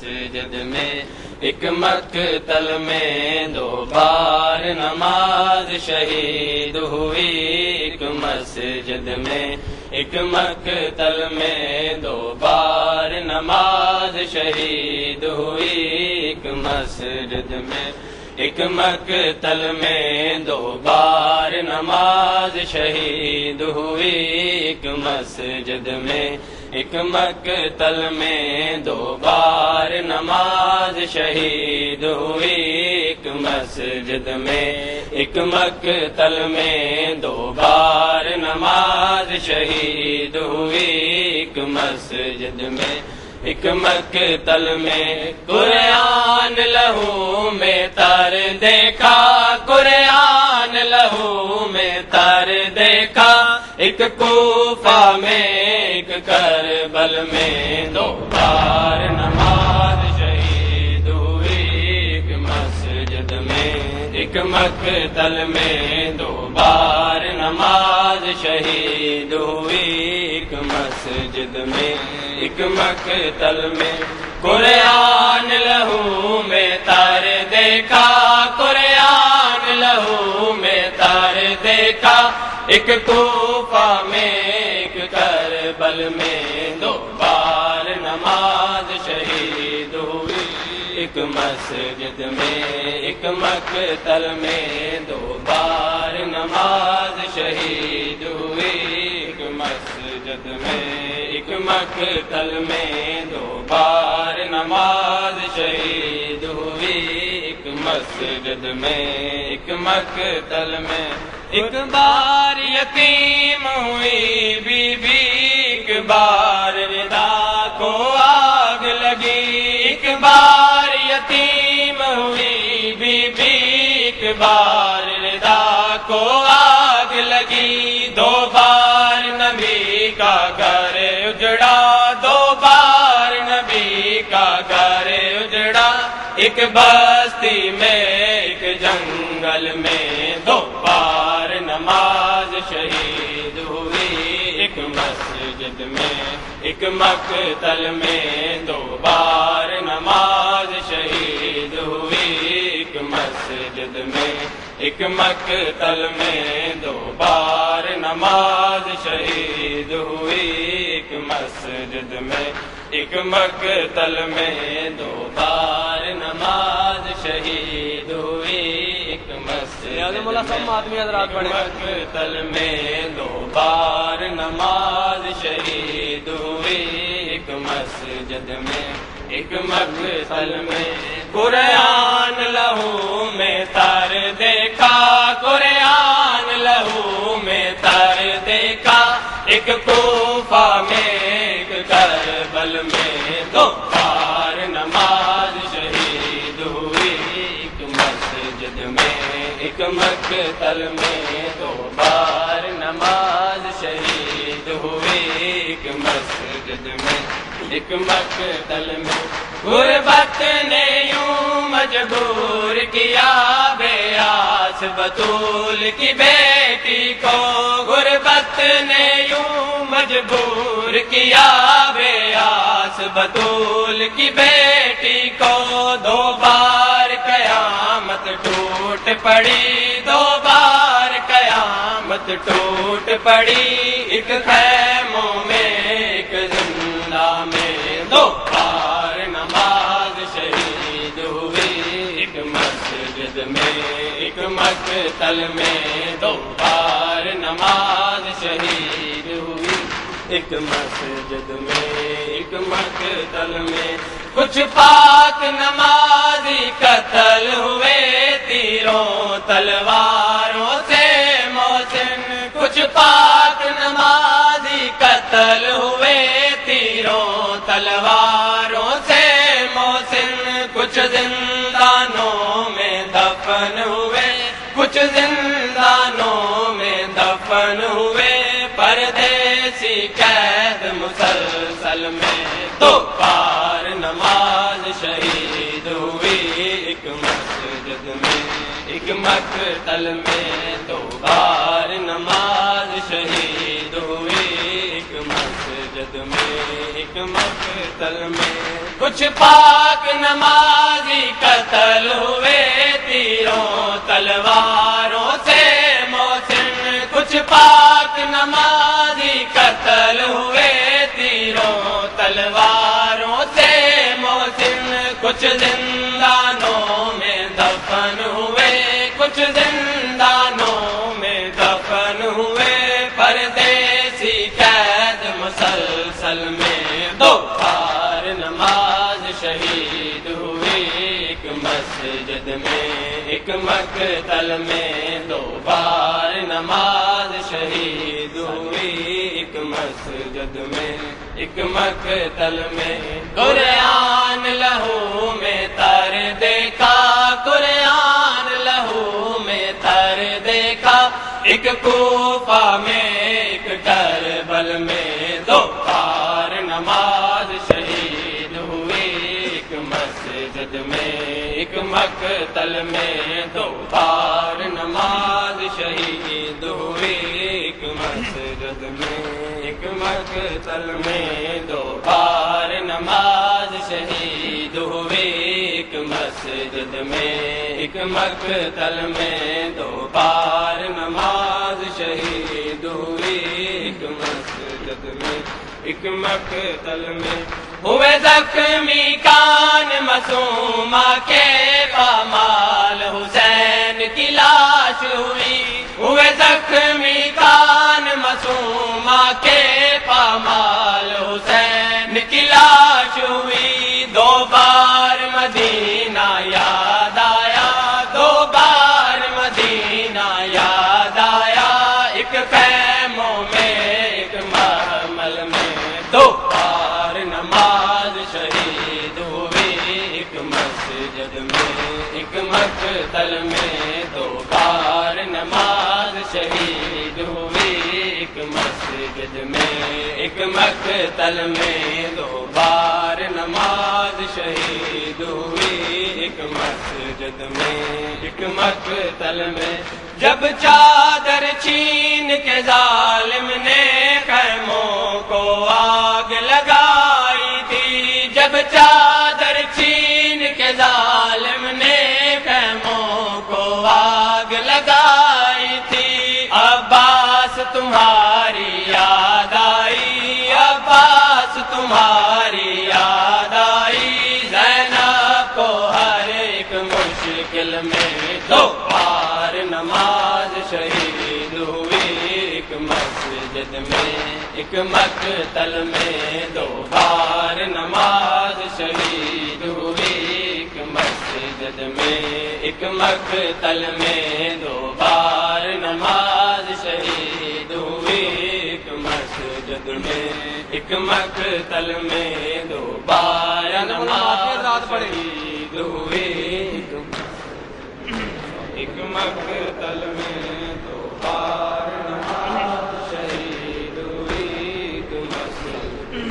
مسجد میں ایک مقتل میں 2 بار نماز شہید ہوئی، ایک مسجد میں ایک مقتل میں 2 بار نماز شہید ہوئی، ایک مسجد میں ایک مقتل میں 2 بار نماز شہید ہوئی، ایک مسجد میں ایک مقتل میں 2 بار نماز شہید ہوئی، ایک مسجد میں ایک مقتل میں 2 بار نماز شہید ہوئی، ایک مسجد میں ایک مقتل میں قرآن لہو میں تر دیکھا، قرآن لہو میں تر دیکھا، ایک کوفہ میں ایک کربل میں 2 بار نماز شہید ہوئی، ایک مسجد میں ایک مقتل میں 2 بار نماز شہید ہوئی، ایک مسجد میں ایک مقتل میں قرآن لہو میں تر دیکھا، قرآن لہو میں تر دیکھا، ایک کوفہ میں ایک کربل میں 2 بار نماز شہید ہوئی، ایک مسجد میں ایک مقتل میں 2 بار نماز شہید ہوئی، ایک مسجد میں ایک مقتل میں 2 بار نماز شہید ہوئی، ایک مسجد میں ایک مقتل میں ایک بار یتیم ہوئی بی بی، ایک بار ردا کو آگ لگی، ایک بار یتیم ہوئی بی بی، ایک بار ردا کو آگ لگی، 2 بار نبی کا گھر اجڑا، 2 بار نبی کا گھر اجڑا، ایک بستی میں ایک جنگل میں 2 بار نماز شہید ہوئی، ایک مسجد میں ایک مقتل میں 2 بار نماز شہید ہوئی، ایک مسجد میں ایک مقتل میں 2 بار نماز شہید ہوئی، ایک مسجد میں ایک مقتل میں 2 بار نماز شہید ہوئی، ایک مسجد مقتل میں 2 بار نماز شہید ہوئی، ایک مسجد میں ایک مقتل میں قرآن لہو میں تر دیکھا، قرآن لہو میں تر دیکھا، ایک کوفہ میں ایک کربل میں 2 بار نماز شہید ہوئی، ایک مسجد میں ایک مقتل میں 2 بار نماز شہید ہوئی، ایک مسجد میں ایک مقتل میں غربت نے یوں مجبور کیا بے آس بطول کی بیٹی کو، غربت نے یوں مجبور کیا بے آس بطول کی بیٹی کو، 2 بار قیامت ٹوٹ پڑی، 2 بار قیامت ٹوٹ پڑی، ایک خیموں میں ایک زندہ میں 2 بار نماز شہید ہوئی، ایک مسجد میں ایک مقتل میں 2 بار نماز شہید ہوئی، ایک مسجد میں ایک مقتل میں کچھ پاک نمازی قتل ہوئے تیروں تلواروں سے محسن، کچھ پاک نمازی قتل ہوئے تیروں تلواروں سے محسن، کچھ زندانوں میں دفن ہوئے، کچھ زندانوں میں دفن ہوئے، پردیسی قید مسلسل میں 2 بار نماز شہید ہوئی، ایک مسجد میں ایک مقتل میں 2 بار نماز شہید ہوئی، ایک مسجد میں ایک ایک مقتل میں کچھ پاک نمازی قتل ہوئے تیروں تلواروں سے محسن کچھ پاک نمازی قتل ہوئے تیروں تلواروں سے محسن کچھ زندانوں میں دفن ہوئے کچھ زندانوں میں دفن ہوئے پردیسی قید مسلسل میں دو بار نماز شہید ہوئی ایک مسجد میں ایک مقتل میں دو بار نماز شہید ہوئی ایک مسجد میں ایک مقتل میں قرآن لہو میں تر دیکھا قرآن لہو میں تر دیکھا ایک کوفہ میں ایک کربل میں دو بار نماز شہید ہوئی ایک مسجد میں ایک مقتل میں دو بار نماز شہید ہوئی ایک مسجد میں ایک مقتل میں دو بار نماز شہید ہوئی ایک مسجد میں ایک مقتل میں دو بار نماز شہید ہوئی ایک مسجد میں ایک مقتل میں ہوئے زخمی کان معصومہ کے پامال حسین کی لاش ہوئی ہوئے زخمی کان معصومہ کے پامال حسین کی لاش ہوئی دو بار مدینہ یاد آیا دو بار مدینہ یاد آیا ایک خیموں میں ایک محمل میں دو بار نماز شہید ہوئی ایک مسجد میں ایک مقتل میں دو بار نماز شہید ہوئی ایک مسجد میں ایک مقتل میں دو بار نماز شہید ہوئی ایک مسجد میں ایک مقتل میں جب چادر چھین کے ظالم نے خیموں کو آگ لگائی تھی جب چادر چھین کے ظالم نے خیموں کو آگ لگائی تھی عباس تمہاری یاد آئی عباس تمہاری یاد آئی زینب کو ہر ایک مشکل میں دو بار نماز شہید ہوئی ایک مسجد میں ایک مقتل میں دو بار نماز شہید ہوئی ایک مسجد میں ایک مقتل میں دو بار نماز شہید ہوئی ایک مسجد میں ایک مقتل میں دو بار نماز شہید ہوئی ایک مقتل میں دو بار نماز شہید ہوئی ایک مسجد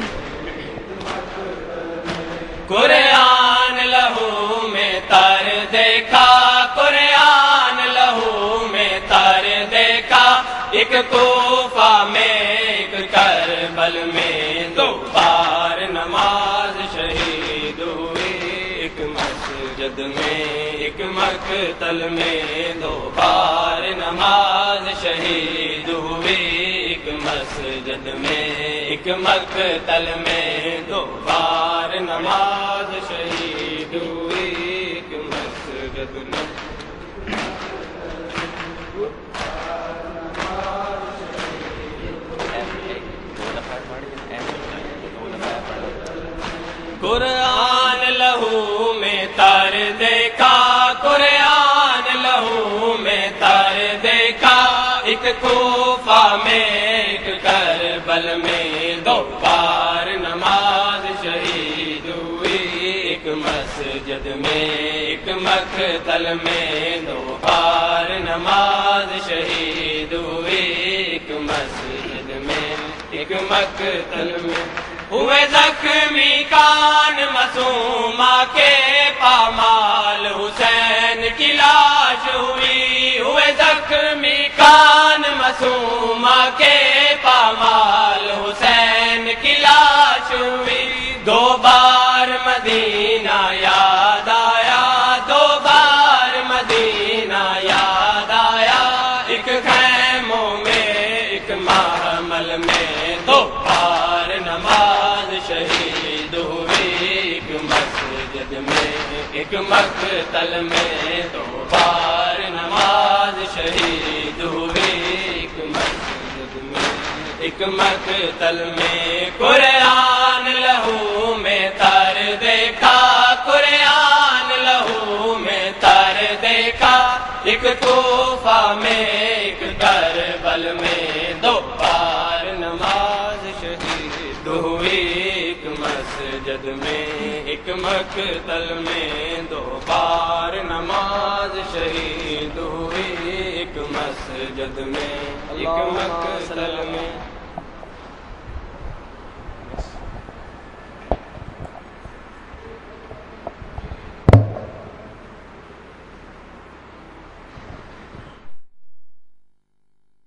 قرآن لہو میں تر دیکھا قرآن لہو میں تر دیکھا ایک کوفہ میں ایک کربل میں دو بار نماز شہید ہوئی ایک مسجد میں ایک مقتل میں دو بار نماز شہید ہوئی ایک مسجد میں ایک مقتل میں دو بار نماز شہید ہوئی ایک مسجد میں قرآن لہو میں تر دیکھا قرآن لہو میں تر دیکھا ایک کوفہ میں ایک کربل میں دو بار نماز شہید ہوئی ایک مسجد میں ایک مقتل میں دو بار نماز شہید ہوئی ایک مسجد میں ایک مقتل میں ہوئے زخمی کان معصومہ کے پامال حسین کی لاش ہوئی ہوئے زخمی کان معصومہ کے پامال حسین کی لاش ہوئی دو بار مدینہ یاد آیا، دو بار مدینہ یاد آیا، ایک خیموں میں ایک محمل میں دو بار نماز شہید ہوئی، ایک مسجد میں ایک مقتل میں دو بار نماز شہید ہوئی، ایک مسجد میں ایک مقتل میں قرآن لہو میں تر دیکھا، قرآن لہو میں تر دیکھا، ایک کوفہ میں ایک کربل میں دو بار نماز شہید ہوئی، ایک مسجد میں ایک مقتل میں دو بار نماز شہید ہوئی، ایک مسجد میں ایک مقتل میں